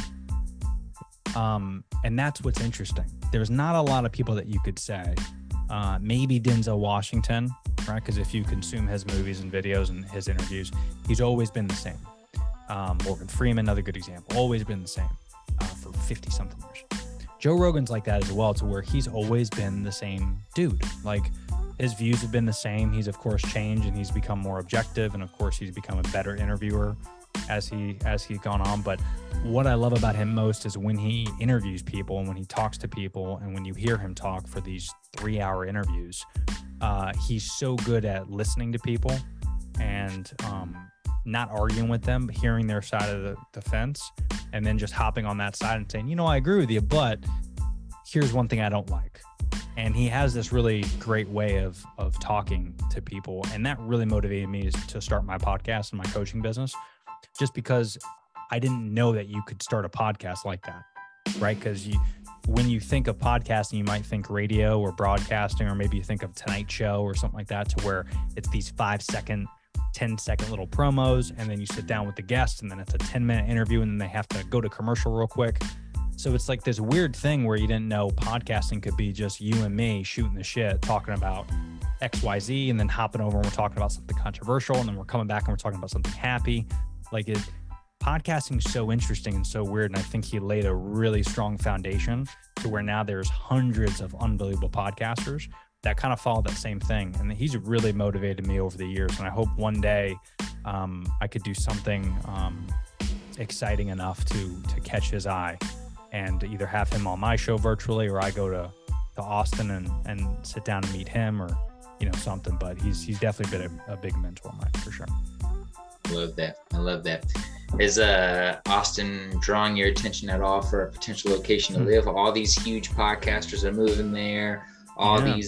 And that's what's interesting. There's not a lot of people that you could say, maybe Denzel Washington, right? Because if you consume his movies and videos and his interviews, he's always been the same. Morgan Freeman, another good example, always been the same for 50 something years. Joe Rogan's like that as well, to where he's always been the same dude. Like, his views have been the same. He's of course changed, and he's become more objective, and of course he's become a better interviewer as he's gone on. But what I love about him most is when he interviews people and when he talks to people, and when you hear him talk for these 3-hour interviews, he's so good at listening to people and not arguing with them, but hearing their side of the fence, and then just hopping on that side and saying, I agree with you, but here's one thing I don't like. And he has this really great way of talking to people. And that really motivated me to start my podcast and my coaching business, just because I didn't know that you could start a podcast like that, right? Because when you think of podcasting, you might think radio or broadcasting, or maybe you think of Tonight Show or something like that, to where it's these 5-second, 10-second little promos, and then you sit down with the guest, and then it's a 10-minute interview, and then they have to go to commercial real quick. So it's like this weird thing where you didn't know podcasting could be just you and me shooting the shit, talking about XYZ, and then hopping over and we're talking about something controversial, and then we're coming back and we're talking about something happy. Podcasting is so interesting and so weird. And I think he laid a really strong foundation to where now there's hundreds of unbelievable podcasters that kind of follow that same thing. And he's really motivated me over the years. And I hope one day I could do something exciting enough to catch his eye and either have him on my show virtually, or I go to Austin and sit down and meet him, or, something. But he's definitely been a big mentor of mine for sure. I love that. Is Austin drawing your attention at all for a potential location to live? All these huge podcasters are moving there. All these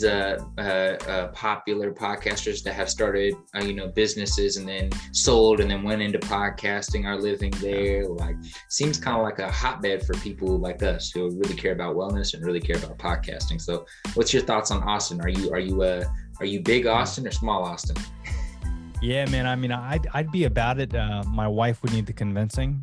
popular podcasters that have started, businesses and then sold and then went into podcasting are living there. Seems kind of like a hotbed for people like us who really care about wellness and really care about podcasting. So, what's your thoughts on Austin? Are you big Austin or small Austin? Yeah, man. I mean, I'd be about it. My wife would need the convincing.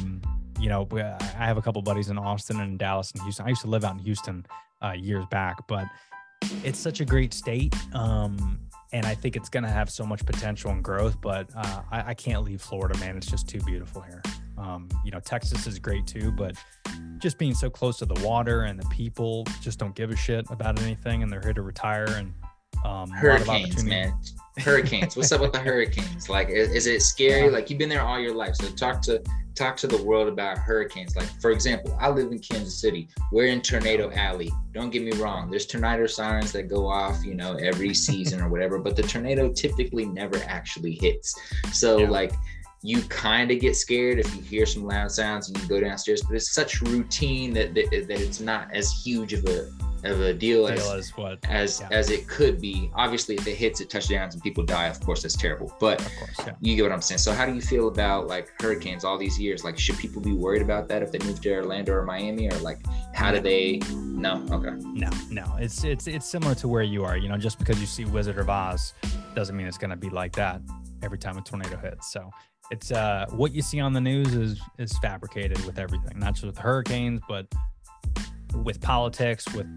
I have a couple buddies in Austin and Dallas and Houston. I used to live out in Houston years back, but it's such a great state. And I think it's going to have so much potential and growth, but I can't leave Florida, man. It's just too beautiful here. Texas is great too, but just being so close to the water, and the people just don't give a shit about anything, and they're here to retire. And hurricanes, man. Hurricanes. What's up with the hurricanes? Is it scary? You've been there all your life. So talk to the world about hurricanes. For example, I live in Kansas City. We're in Tornado Alley. Don't get me wrong. There's tornado sirens that go off, every season or whatever, but the tornado typically never actually hits. So you kind of get scared if you hear some loud sounds and you go downstairs, but it's such routine that it's not as huge of a deal as it could be. Obviously, if it hits, it touchdowns and people die, of course that's terrible, but of course, you get what I'm saying. So how do you feel about hurricanes all these years? Should people be worried about that if they move to Orlando or Miami, or how do they? No. Okay. No, it's similar to where you are. Just because you see Wizard of Oz doesn't mean it's going to be like that every time a tornado hits. So it's what you see on the news is fabricated with everything, not just with hurricanes, but with politics, with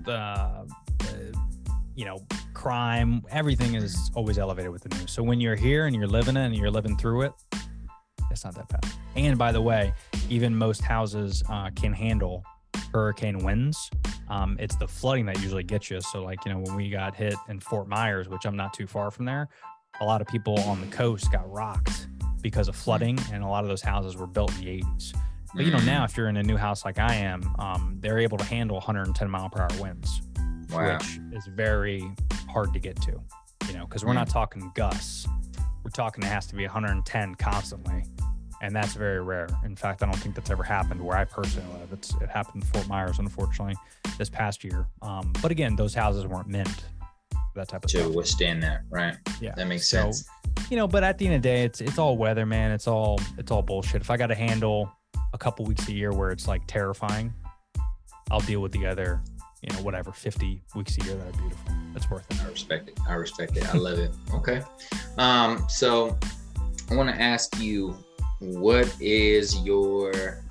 crime. Everything is always elevated with the news. So when you're here and you're living it and you're living through it, it's not that bad. And by the way, even most houses can handle hurricane winds. It's the flooding that usually gets you. So when we got hit in Fort Myers, which I'm not too far from there, a lot of people on the coast got rocked because of flooding, and a lot of those houses were built in the 80s. But now if you're in a new house like I am, they're able to handle 110 mile per hour winds, which is very hard to get to, because we're not talking gusts. We're talking it has to be 110 constantly, and that's very rare. In fact, I don't think that's ever happened where I personally live. It happened in Fort Myers, unfortunately, this past year. But again, those houses weren't meant for that type of stuff. To withstand that, right? Yeah, that makes sense. But at the end of the day, it's all weather, man. It's all bullshit. If I got to handle a couple weeks a year where it's terrifying, I'll deal with the other, 50 weeks a year that are beautiful. That's worth it. I respect it. I love it. Okay. So I want to ask you, what is your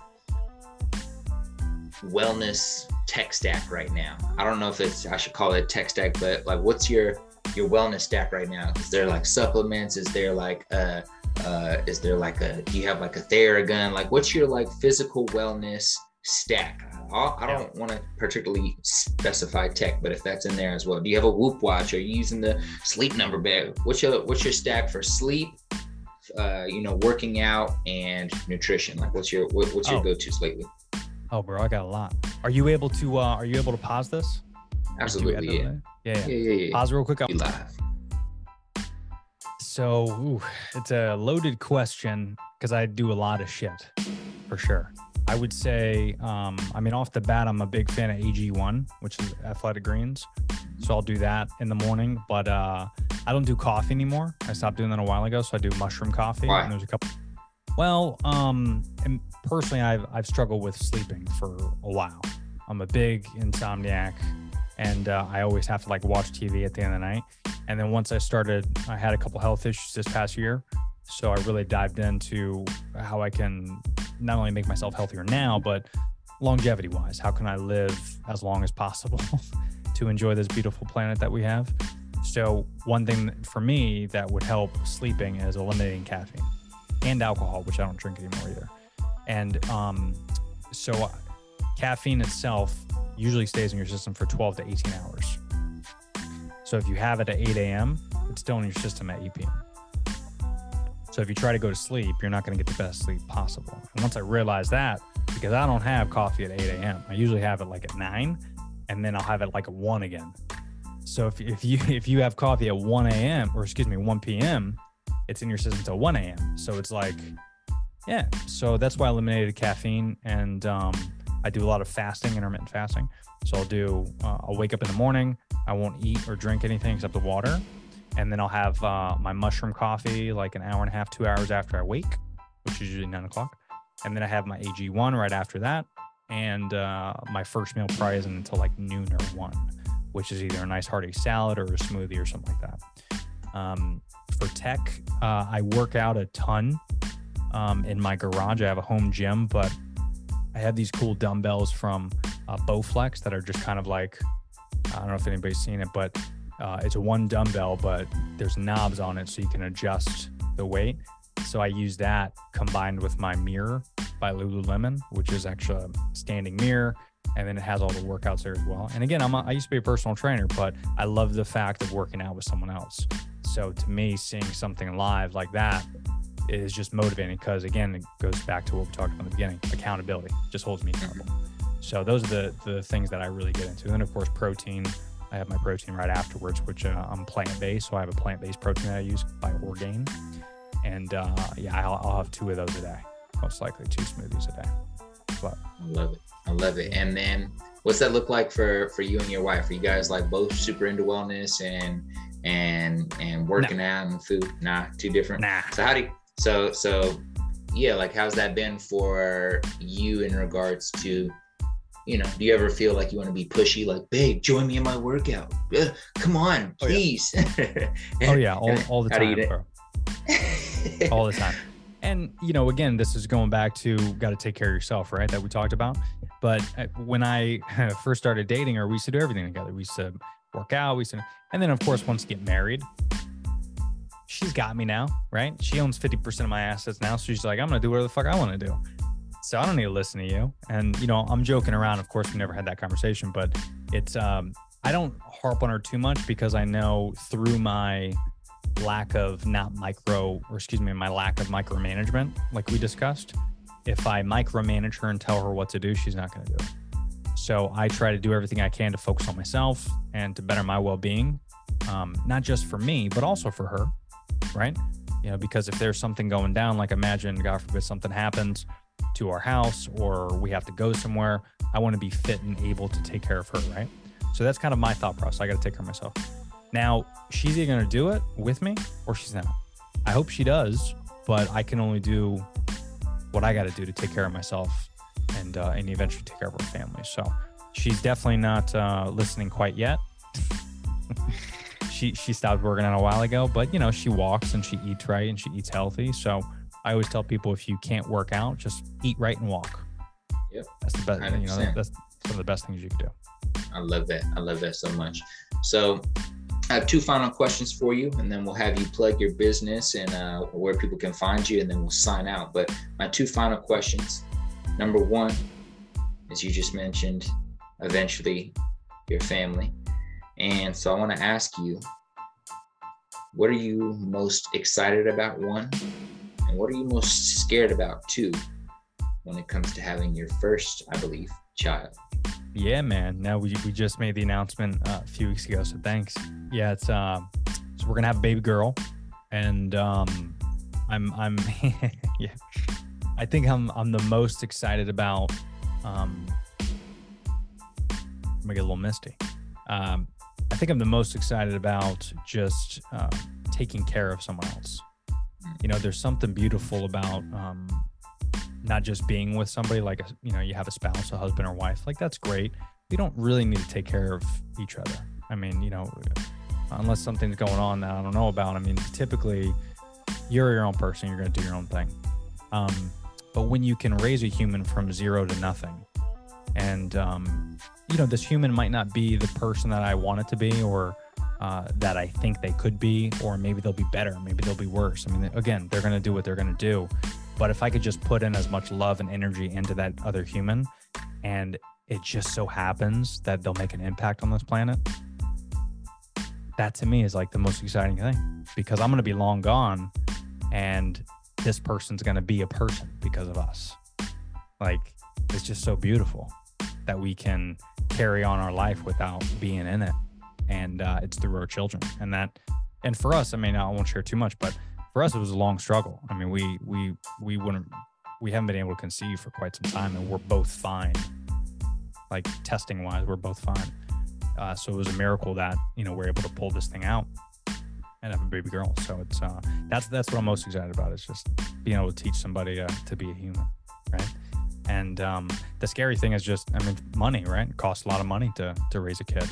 wellness tech stack right now? I don't know if I should call it tech stack, but what's your wellness stack right now? Is there supplements? Is there do you have a Theragun? What's your whiscal wellness stack? I don't want to particularly specify tech, but if that's in there as well. Do you have a Whoop watch? Are you using the sleep number bag? What's your stack for sleep, working out and nutrition? What's your go-tos lately? Oh, bro, I got a lot. Are you able to pause this? Absolutely. Yeah. Pause real quick. I'll be live. So it's a loaded question because I do a lot of shit for sure. I would say, I mean, off the bat, I'm a big fan of AG1, which is Athletic Greens. So I'll do that in the morning, but I don't do coffee anymore. I stopped doing that a while ago. So I do mushroom coffee. Why? And there's a couple. Well, and personally, I've struggled with sleeping for a while. I'm a big insomniac, and I always have to like watch TV at the end of the night. And then once I had a couple health issues this past year. So I really dived into how I can not only make myself healthier now, but longevity wise, how can I live as long as possible to enjoy this beautiful planet that we have? So one thing for me that would help sleeping is eliminating caffeine and alcohol, which I don't drink anymore either. And so caffeine itself usually stays in your system for 12 to 18 hours. So if you have it at 8 a.m., it's still in your system at 8 p.m. So if you try to go to sleep, you're not going to get the best sleep possible. And once I realized that, because I don't have coffee at 8 a.m., I usually have it like at 9, and then I'll have it like at 1 again. So if you have coffee at 1 a.m., or excuse me, 1 p.m., it's in your system till 1 a.m. So it's like, yeah. So that's why I eliminated caffeine, and I do a lot of fasting, intermittent fasting. So I'll wake up in the morning, I won't eat or drink anything except the water. And then I'll have my mushroom coffee like an hour and a half, 2 hours after I wake, which is usually 9 o'clock. And then I have my AG1 right after that. And my first meal probably isn't until like noon or 1, which is either a nice hearty salad or a smoothie or something like that. For tech, I work out a ton in my garage. I have a home gym, but I have these cool dumbbells from Bowflex that are just kind of like, I don't know if anybody's seen it, but it's a one dumbbell, but there's knobs on it so you can adjust the weight. So I use that combined with my mirror by Lululemon, which is actually a standing mirror. And then it has all the workouts there as well. And again, I used to be a personal trainer, but I love the fact of working out with someone else. So to me, seeing something live like that is just motivating because, again, it goes back to what we talked about in the beginning. Accountability just holds me accountable. So those are the things that I really get into. And then, of course, protein. I have my protein right afterwards, which I'm plant-based. So I have a plant-based protein that I use by Orgain. And I'll have 2 of those a day, most likely 2 smoothies a day. But I love it. And then what's that look like for you and your wife? Are you guys like both super into wellness and working out and food? Nah, too different. Nah. So yeah, like how's that been for you in regards to, do you ever feel like you want to be pushy, like, babe, join me in my workout? Come on, please. Oh yeah, all the time, bro. All the time. And, again, this is going back to got to take care of yourself, right? That we talked about. But when I first started dating her, we used to do everything together. We used to work out. And then, of course, once you get married, she's got me now, right? She owns 50% of my assets now. So she's like, I'm going to do whatever the fuck I want to do. So I don't need to listen to you. And, I'm joking around. Of course, we never had that conversation, but it's, I don't harp on her too much because I know through my lack of my lack of micromanagement, like we discussed, if I micromanage her and tell her what to do, she's not going to do it. So I try to do everything I can to focus on myself and to better my well-being, not just for me, but also for her, right? Because if there's something going down, like imagine, God forbid, something happens to our house or we have to go somewhere, I want to be fit and able to take care of her, right? So that's kind of my thought process. I got to take care of myself. Now, she's either going to do it with me or she's not. I hope she does, but I can only do what I got to do to take care of myself and eventually take care of our family. So she's definitely not listening quite yet. She stopped working out a while ago, but, she walks and she eats right and she eats healthy. So I always tell people, if you can't work out, just eat right and walk. Yep. That's the best. That's one of the best things you can do. I love that. I love that so much. So I have 2 final questions for you, and then we'll have you plug your business and where people can find you, and then we'll sign out. But my 2 final questions. Number 1, as you just mentioned, eventually your family. And so I want to ask you, what are you most excited about, 1? And what are you most scared about, 2, when it comes to having your first, I believe, child? Yeah, man. Now we just made the announcement a few weeks ago, so thanks. Yeah, it's so we're gonna have a baby girl, and I'm yeah, I think I'm the most excited about. I'm gonna get a little misty. I think I'm the most excited about just taking care of someone else. You know, there's something beautiful about not just being with somebody, like, you know, you have a spouse, a husband or wife, like that's great. We don't really need to take care of each other. I mean, you know, unless something's going on that I don't know about. I mean, typically you're your own person, you're going to do your own thing. But when you can raise a human from zero to nothing, and, you know, this human might not be the person that I want it to be, or that I think they could be, or maybe they'll be better, maybe they'll be worse. I mean, again, they're going to do what they're going to do. But if I could just put in as much love and energy into that other human, and it just so happens that they'll make an impact on this planet, that to me is like the most exciting thing, because I'm going to be long gone and this person's going to be a person because of us. Like, it's just so beautiful that we can carry on our life without being in it. And it's through our children. And for us, I mean, I won't share too much, but for us, it was a long struggle. I mean, we haven't been able to conceive for quite some time, and we're both fine. Like, testing wise, we're both fine. So it was a miracle that, you know, we're able to pull this thing out and have a baby girl. So it's that's what I'm most excited about, is just being able to teach somebody to be a human, right? And the scary thing is just, I mean, money, right? It costs a lot of money to raise a kid.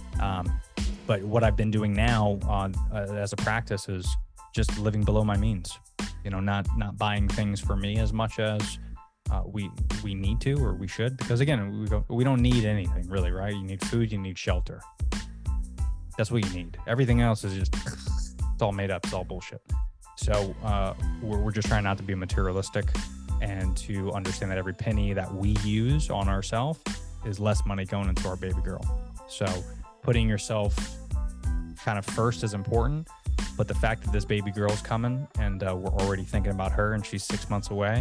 But what I've been doing now as a practice is just living below my means. You know, not buying things for me as much as we need to, or we should, because again, we don't need anything really, right? You need food, you need shelter. That's what you need. Everything else is just, it's all made up. It's all bullshit. So we're just trying not to be materialistic, and to understand that every penny that we use on ourselves is less money going into our baby girl. So putting yourself kind of first is important, but the fact that this baby girl's coming and we're already thinking about her and she's 6 months away,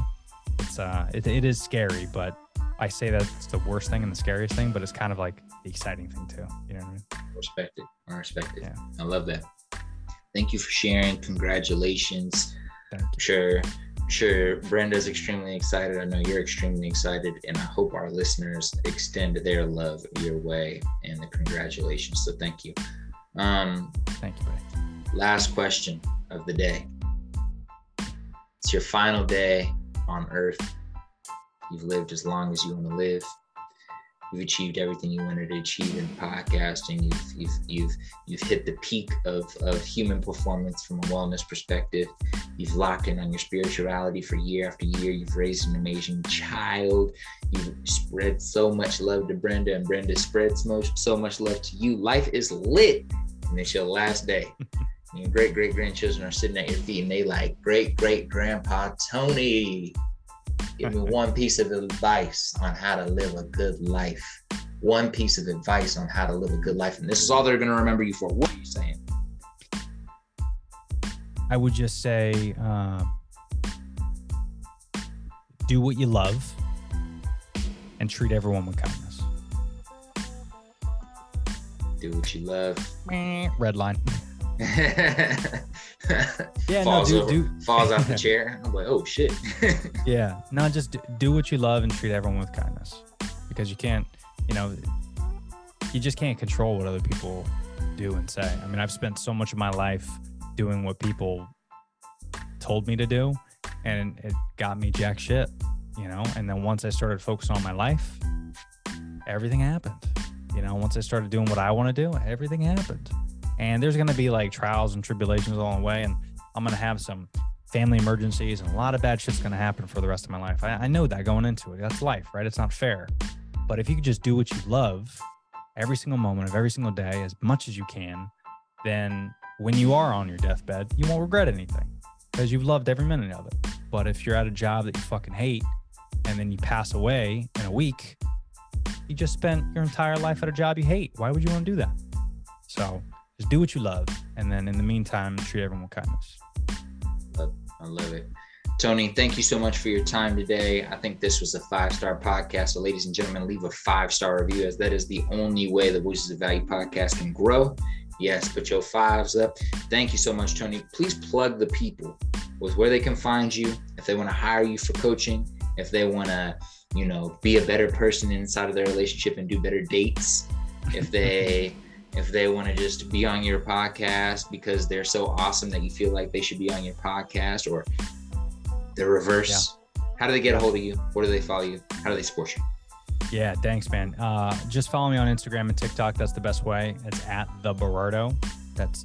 it is scary, but I say that it's the worst thing and the scariest thing, but it's kind of like the exciting thing too. You know what I mean? I respect it. Yeah. I love that. Thank you for sharing. Congratulations. I'm sure Brenda's extremely excited. I know you're extremely excited, and I hope our listeners extend their love your way and the congratulations. So thank you. Thank you, buddy. Last question of the day. It's your final day on Earth. You've lived as long as you want to live. You've achieved everything you wanted to achieve in podcasting. You've hit the peak of human performance from a wellness perspective. You've locked in on your spirituality for year after year. You've raised an amazing child. You've spread so much love to Brenda, and Brenda spreads so much love to you. Life is lit, and it's your last day. Your great-great-grandchildren are sitting at your feet, and they like, great-great-grandpa Tony, give me one piece of advice on how to live a good life. One piece of advice on how to live a good life. And this is all they're going to remember you for. What are you saying? I would just say, do what you love and treat everyone with kindness. Do what you love. Red line. Yeah, falls off the chair. I'm like, oh shit. Yeah, no, just do what you love and treat everyone with kindness, because you can't, you just can't control what other people do and say. I mean, I've spent so much of my life doing what people told me to do, and it got me jack shit, and then once I started focusing on my life, everything happened. Once I started doing what I want to do, everything happened. And there's going to be like trials and tribulations along the way, and I'm going to have some family emergencies, and a lot of bad shit's going to happen for the rest of my life. I know that going into it. That's life, right? It's not fair. But if you could just do what you love every single moment of every single day as much as you can, then when you are on your deathbed, you won't regret anything because you've loved every minute of it. But if you're at a job that you fucking hate and then you pass away in a week, you just spent your entire life at a job you hate. Why would you want to do that? So just do what you love, and then in the meantime, treat everyone with kindness. I love it. Tony, thank you so much for your time today. I think this was a 5-star podcast. So ladies and gentlemen, leave a 5-star review, as that is the only way the Voices of Value podcast can grow. Yes, put your 5s up. Thank you so much, Tony. Please plug the people with where they can find you, if they want to hire you for coaching, if they want to, be a better person inside of their relationship and do better dates, if they want to just be on your podcast because they're so awesome that you feel like they should be on your podcast, or the reverse. Yeah. How do they get a hold of you? Where do they follow you? How do they support you? Yeah, thanks, man. Just follow me on Instagram and TikTok. That's the best way. It's at The Berardo. That's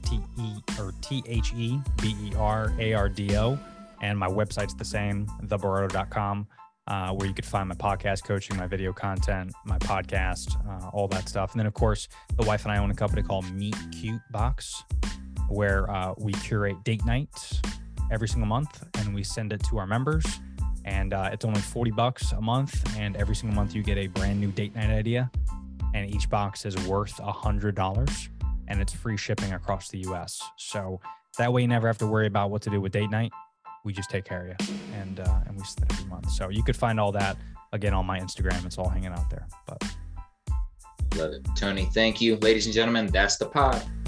TheBerardo. And my website's the same, theberardo.com, where you could find my podcast coaching, my video content, my podcast, all that stuff. And then, of course, the wife and I own a company called Meet Cute Box, where we curate date nights every single month, and we send it to our members. And it's only $40 a month. And every single month you get a brand new date night idea. And each box is worth $100. And it's free shipping across the US. So that way you never have to worry about what to do with date night. We just take care of you. And we send it every month. So you could find all that, again, on my Instagram. It's all hanging out there. But love it. Tony, thank you. Ladies and gentlemen, that's the pod.